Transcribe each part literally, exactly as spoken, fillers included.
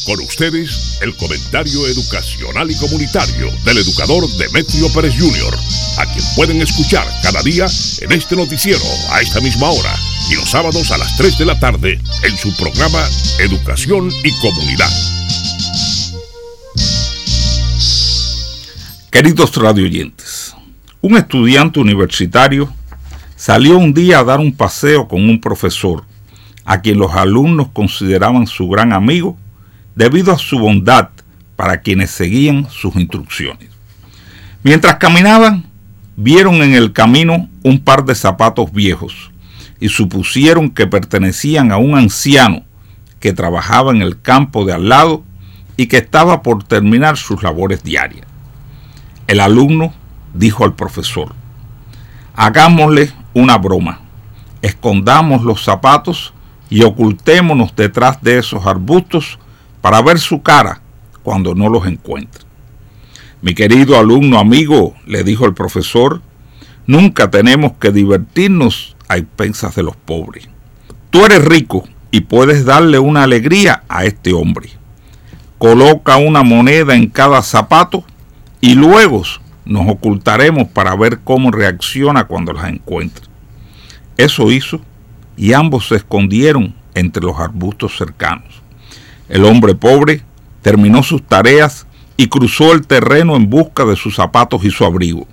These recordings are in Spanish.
Con ustedes, el comentario educacional y comunitario del educador Demetrio Pérez junior, a quien pueden escuchar cada día en este noticiero a esta misma hora y los sábados a las tres de la tarde en su programa Educación y Comunidad. Queridos radioyentes, un estudiante universitario salió un día a dar un paseo con un profesor, a quien los alumnos consideraban su gran amigo, debido a su bondad para quienes seguían sus instrucciones. Mientras caminaban, vieron en el camino un par de zapatos viejos y supusieron que pertenecían a un anciano que trabajaba en el campo de al lado y que estaba por terminar sus labores diarias. El alumno dijo al profesor: hagámosle una broma, escondamos los zapatos y ocultémonos detrás de esos arbustos para ver su cara cuando no los encuentre. Mi querido alumno amigo, le dijo el profesor, nunca tenemos que divertirnos a expensas de los pobres. Tú eres rico y puedes darle una alegría a este hombre. Coloca una moneda en cada zapato y luego nos ocultaremos para ver cómo reacciona cuando las encuentre. Eso hizo y ambos se escondieron entre los arbustos cercanos. El hombre pobre terminó sus tareas y cruzó el terreno en busca de sus zapatos y su abrigo.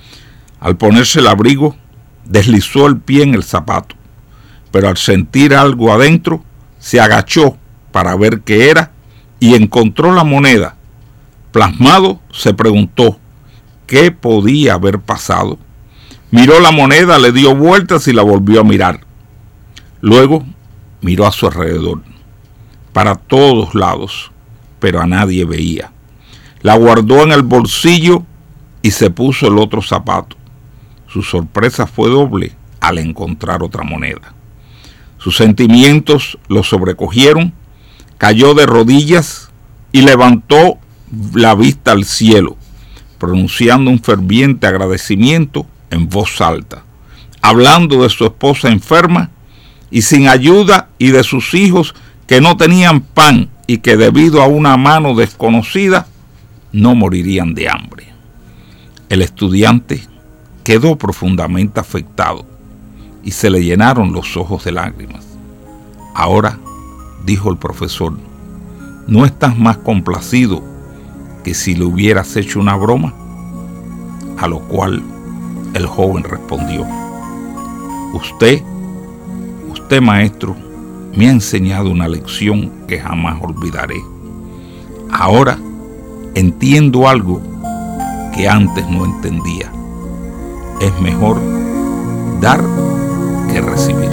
Al ponerse el abrigo, deslizó el pie en el zapato, pero al sentir algo adentro, se agachó para ver qué era y encontró la moneda. Plasmado, se preguntó qué podía haber pasado. Miró la moneda, le dio vueltas y la volvió a mirar. Luego miró a su alrededor, para todos lados, pero a nadie veía. La guardó en el bolsillo y se puso el otro zapato. Su sorpresa fue doble al encontrar otra moneda. Sus sentimientos lo sobrecogieron, cayó de rodillas y levantó la vista al cielo, pronunciando un ferviente agradecimiento en voz alta, hablando de su esposa enferma y sin ayuda y de sus hijos que no tenían pan y que debido a una mano desconocida no morirían de hambre. El estudiante quedó profundamente afectado y se le llenaron los ojos de lágrimas. Ahora, dijo el profesor, ¿no estás más complacido que si le hubieras hecho una broma? A lo cual el joven respondió: Usted, usted maestro, me ha enseñado una lección que jamás olvidaré. Ahora entiendo algo que antes no entendía. Es mejor dar que recibir.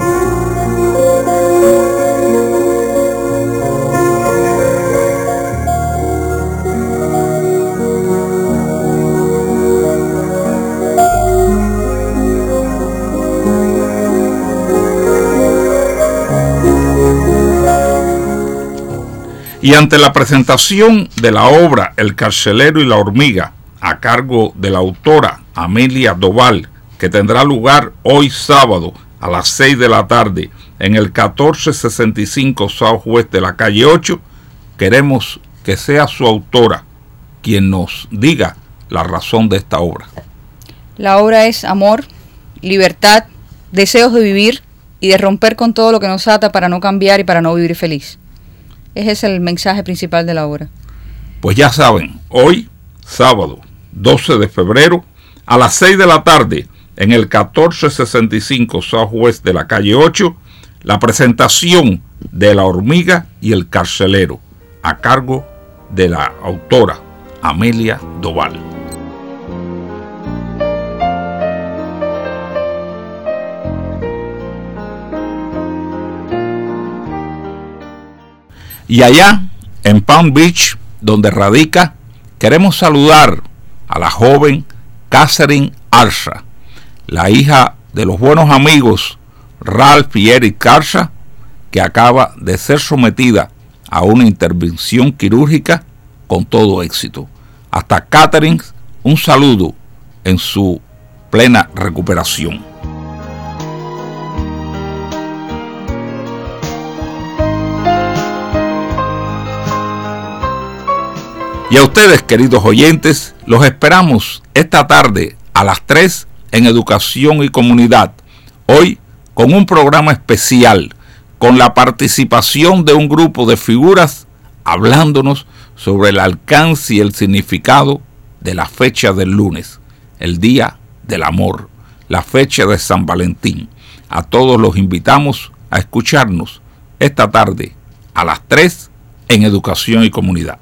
Y ante la presentación de la obra El carcelero y la hormiga, a cargo de la autora Amelia Doval, que tendrá lugar hoy sábado a las seis de la tarde en el catorce sesenta y cinco Southwest de la calle ocho, queremos que sea su autora quien nos diga la razón de esta obra. La obra es amor, libertad, deseos de vivir y de romper con todo lo que nos ata para no cambiar y para no vivir feliz. Ese es el mensaje principal de la obra. Pues ya saben, hoy, sábado, doce de febrero, a las seis de la tarde, en el catorce sesenta y cinco Southwest de la calle ocho, la presentación de La hormiga y el carcelero, a cargo de la autora Amelia Doval. Y allá, en Palm Beach, donde radica, queremos saludar a la joven Catherine Arza, la hija de los buenos amigos Ralph y Eric Arza, que acaba de ser sometida a una intervención quirúrgica con todo éxito. Hasta Catherine, un saludo en su plena recuperación. Y a ustedes, queridos oyentes, los esperamos esta tarde a las tres en Educación y Comunidad. Hoy con un programa especial, con la participación de un grupo de figuras hablándonos sobre el alcance y el significado de la fecha del lunes, el Día del Amor, la fecha de San Valentín. A todos los invitamos a escucharnos esta tarde a las tres en Educación y Comunidad.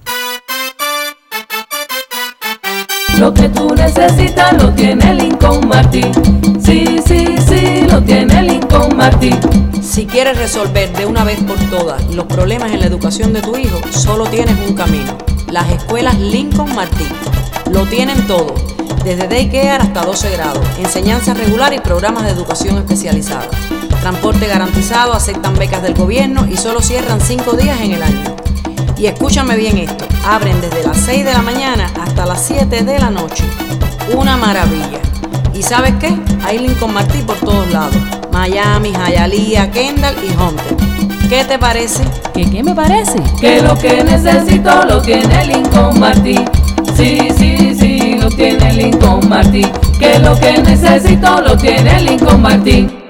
Lo que tú necesitas lo tiene Lincoln Martin. Sí, sí, sí, lo tiene Lincoln Martin. Si quieres resolver de una vez por todas los problemas en la educación de tu hijo, solo tienes un camino: las escuelas Lincoln Martin. Lo tienen todo, desde daycare hasta doce grados, enseñanza regular y programas de educación especializada. Transporte garantizado, aceptan becas del gobierno y solo cierran cinco días en el año. Y escúchame bien esto, abren desde las seis de la mañana hasta las siete de la noche. Una maravilla. ¿Y sabes qué? Hay Lincoln Martin por todos lados: Miami, Hialeah, Kendall y Hunter. ¿Qué te parece? ¿Qué qué me parece? Que lo que necesito lo tiene Lincoln Martin. Sí, sí, sí, lo tiene Lincoln Martin. Que lo que necesito lo tiene Lincoln Martin.